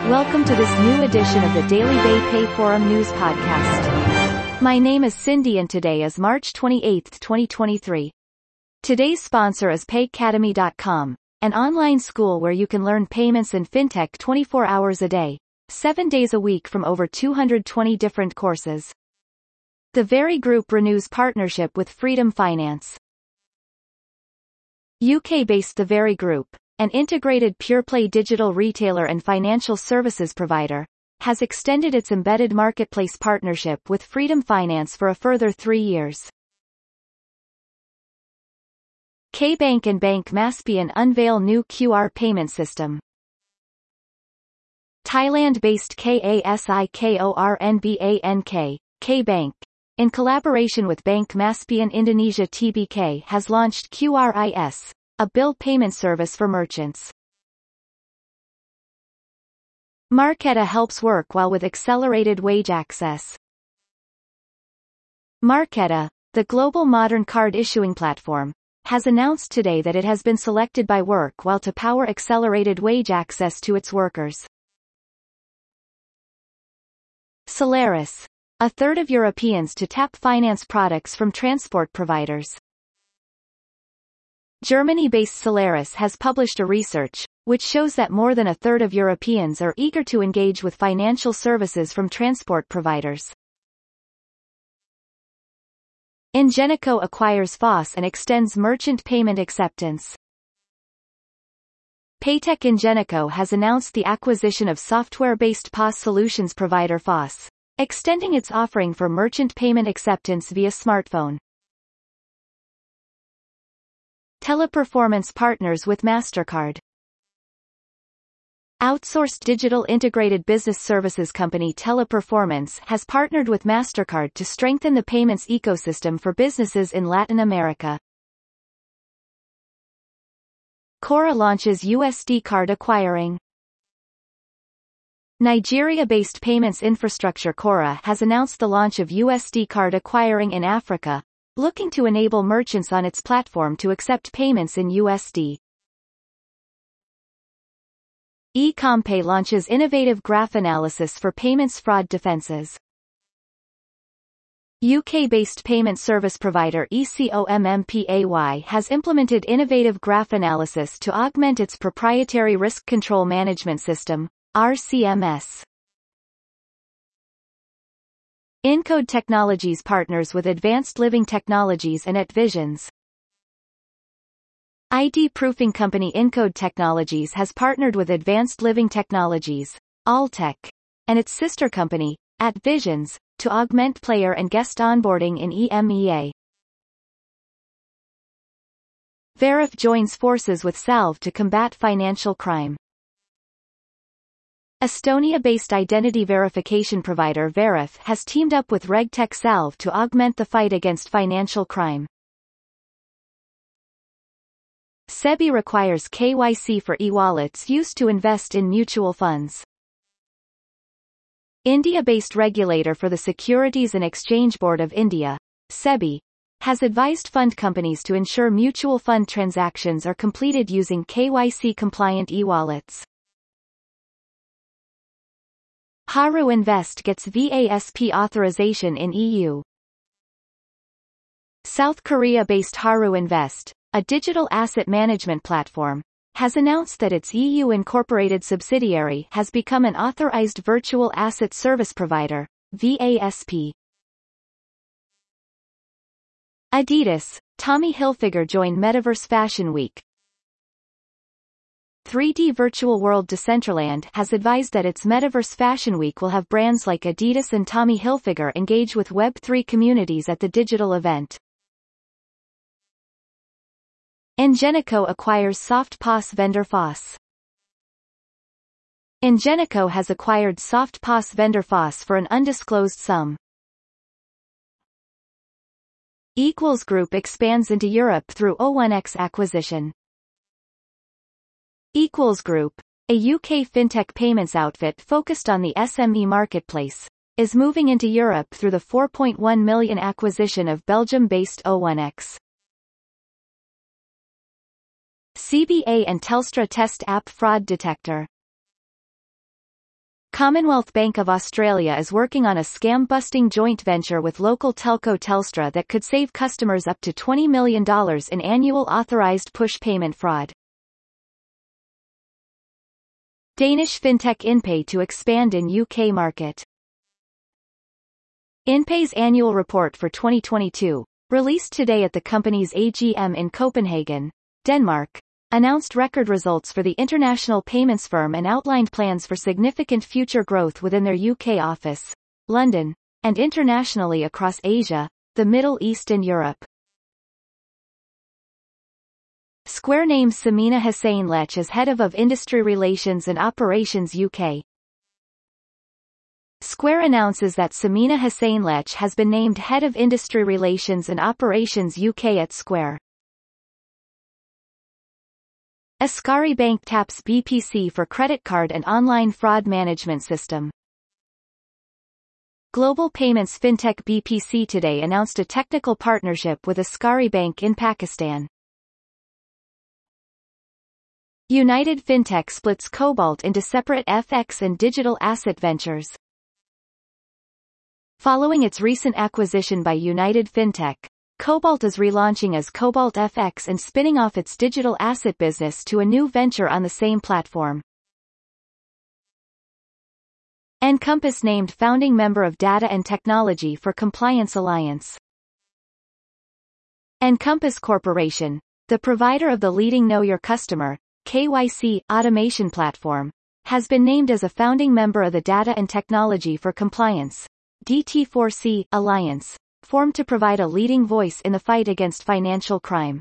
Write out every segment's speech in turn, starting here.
Welcome to this new edition of the Daily Bay Pay Forum News Podcast. My name is Cindy and today is March 28, 2023. Today's sponsor is PayCademy.com, an online school where you can learn payments and fintech 24 hours a day, 7 days a week from over 220 different courses. The Very Group renews partnership with Freedom Finance. UK-based The Very Group, an integrated pure-play digital retailer and financial services provider, has extended its embedded marketplace partnership with Freedom Finance for a further 3 years. K-Bank and Bank Maspion unveil new QR payment system. Thailand-based KASIKORNBANK, K-Bank, in collaboration with Bank Maspion Indonesia Tbk, has launched QRIS, a bill payment service for merchants. Marqeta helps work while with accelerated wage access. Marqeta, the global modern card issuing platform, has announced today that it has been selected by Workwhile to power accelerated wage access to its workers. Solaris, a third of Europeans to tap finance products from transport providers. Germany-based Solaris has published a research, which shows that more than a third of Europeans are eager to engage with financial services from transport providers. Ingenico acquires FOSS and extends merchant payment acceptance. Paytech Ingenico has announced the acquisition of software-based POS solutions provider FOSS, extending its offering for merchant payment acceptance via smartphone. Teleperformance partners with MasterCard. Outsourced digital integrated business services company Teleperformance has partnered with MasterCard to strengthen the payments ecosystem for businesses in Latin America. Quora launches USD card acquiring. Nigeria-based payments infrastructure Quora has announced the launch of USD card acquiring in Africa, looking to enable merchants on its platform to accept payments in USD. eCompay launches innovative graph analysis for payments fraud defenses. UK-based payment service provider ECOMMPAY has implemented innovative graph analysis to augment its proprietary risk control management system, RCMS. Encode Technologies partners with Advanced Living Technologies and AtVisions. ID proofing company Encode Technologies has partnered with Advanced Living Technologies, Alltech, and its sister company, AtVisions, to augment player and guest onboarding in EMEA. Verif joins forces with Salve to combat financial crime. Estonia-based identity verification provider Verif has teamed up with RegTech Salve to augment the fight against financial crime. SEBI requires KYC for e-wallets used to invest in mutual funds. India-based regulator for the Securities and Exchange Board of India, SEBI, has advised fund companies to ensure mutual fund transactions are completed using KYC-compliant e-wallets. Haru Invest gets VASP authorization in EU. South Korea-based Haru Invest, a digital asset management platform, has announced that its EU-incorporated subsidiary has become an authorized virtual asset service provider, VASP. Adidas, Tommy Hilfiger joined Metaverse Fashion Week. 3D Virtual World Decentraland has advised that its Metaverse Fashion Week will have brands like Adidas and Tommy Hilfiger engage with Web3 communities at the digital event. Ingenico acquires SoftPOS vendor FOSS. Ingenico has acquired SoftPOS vendor FOSS for an undisclosed sum. Equals Group expands into Europe through O1X acquisition. Equals Group, a UK fintech payments outfit focused on the SME marketplace, is moving into Europe through the 4.1 million acquisition of Belgium-based O1X. CBA and Telstra test app fraud detector. Commonwealth Bank of Australia is working on a scam-busting joint venture with local telco Telstra that could save customers up to $20 million in annual authorized push payment fraud. Danish fintech Inpay to expand in UK market. Inpay's annual report for 2022, released today at the company's AGM in Copenhagen, Denmark, announced record results for the international payments firm and outlined plans for significant future growth within their UK office, London, and internationally across Asia, the Middle East and Europe. Square names Samina Hussain-Lech as Head of Industry Relations and Operations UK. Square announces that Samina Hussain-Lech has been named Head of Industry Relations and Operations UK at Square. Ascari Bank taps BPC for credit card and online fraud management system. Global payments fintech BPC today announced a technical partnership with Ascari Bank in Pakistan. United Fintech splits Cobalt into separate FX and digital asset ventures. Following its recent acquisition by United Fintech, Cobalt is relaunching as Cobalt FX and spinning off its digital asset business to a new venture on the same platform. Encompass named founding member of Data and Technology for Compliance Alliance. Encompass Corporation, the provider of the leading Know Your Customer, KYC, automation platform, has been named as a founding member of the Data and Technology for Compliance, DT4C, Alliance, formed to provide a leading voice in the fight against financial crime.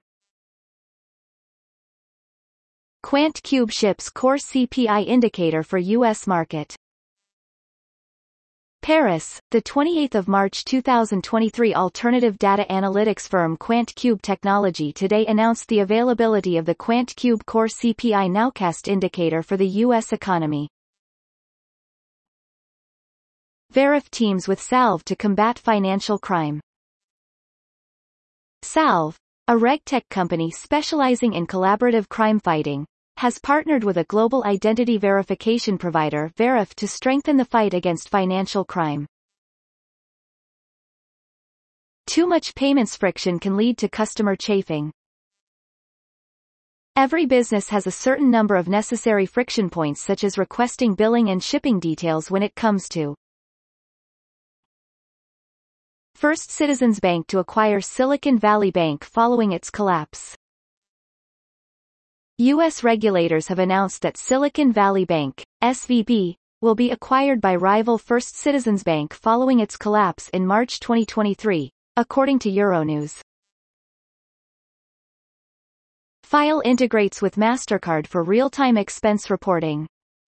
QuantCube ships core CPI indicator for U.S. market. Paris, the 28th of March 2023. Alternative data analytics firm QuantCube Technology today announced the availability of the QuantCube core CPI nowcast indicator for the U.S. economy. Verif teams with Salve to combat financial crime. Salve, a regtech company specializing in collaborative crime fighting, has partnered with a global identity verification provider, Verif, to strengthen the fight against financial crime. Too much payments friction can lead to customer chafing. Every business has a certain number of necessary friction points, such as requesting billing and shipping details when it comes to First Citizens Bank to acquire Silicon Valley Bank following its collapse. U.S. regulators have announced that Silicon Valley Bank, SVB, will be acquired by rival First Citizens Bank following its collapse in March 2023, according to Euronews. File integrates with MasterCard for real-time expense reporting.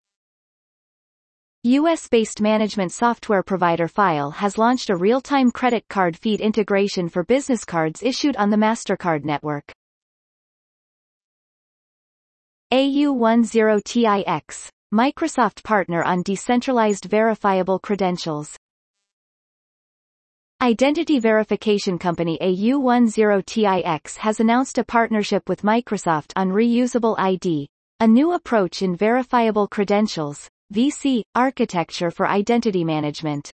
U.S.-based management software provider File has launched a real-time credit card feed integration for business cards issued on the MasterCard network. AU10TIX, Microsoft partner on decentralized verifiable credentials. Identity verification company AU10TIX has announced a partnership with Microsoft on reusable ID, a new approach in verifiable credentials, VC, architecture for identity management.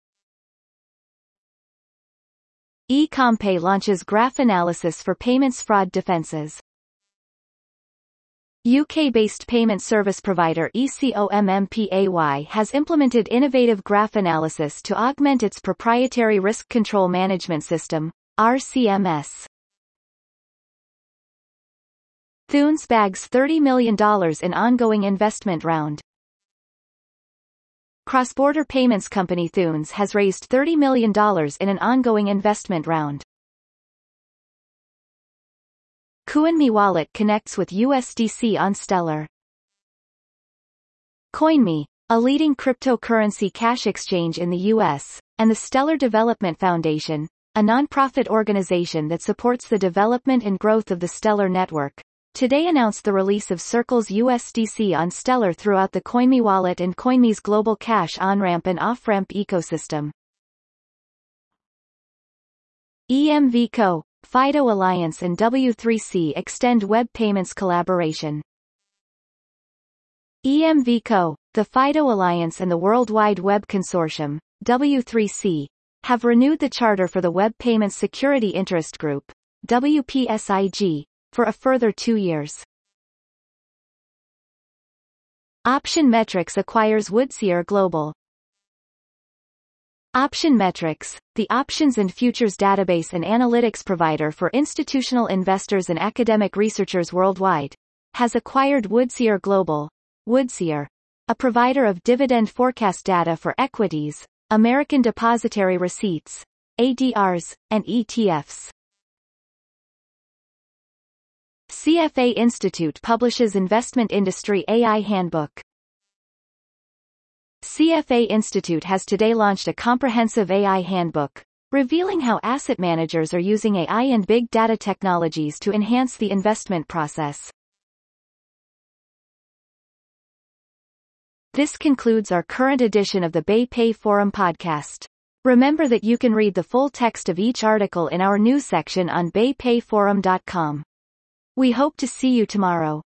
eCompay launches graph analysis for payments fraud defenses. UK-based payment service provider ECOMMPAY has implemented innovative graph analysis to augment its proprietary risk control management system, RCMS. Thunes bags $30 million in ongoing investment round. Cross-border payments company Thunes has raised $30 million in an ongoing investment round. CoinMe wallet connects with USDC on Stellar. CoinMe, a leading cryptocurrency cash exchange in the U.S., and the Stellar Development Foundation, a nonprofit organization that supports the development and growth of the Stellar network, today announced the release of Circle's USDC on Stellar throughout the CoinMe wallet and CoinMe's global cash on-ramp and off-ramp ecosystem. EMVCo, FIDO Alliance and W3C extend web payments collaboration. EMVCo, the FIDO Alliance and the World Wide Web Consortium, W3C, have renewed the charter for the Web Payments Security Interest Group, WPSIG, for a further 2 years. Option Metrics acquires Woodseer Global. Option Metrics, the options and futures database and analytics provider for institutional investors and academic researchers worldwide, has acquired Woodseer Global, Woodseer, a provider of dividend forecast data for equities, American Depositary Receipts, ADRs, and ETFs. CFA Institute publishes Investment Industry AI Handbook. CFA Institute has today launched a comprehensive AI handbook, revealing how asset managers are using AI and big data technologies to enhance the investment process. This concludes our current edition of the BayPay Forum podcast. Remember that you can read the full text of each article in our news section on baypayforum.com. We hope to see you tomorrow.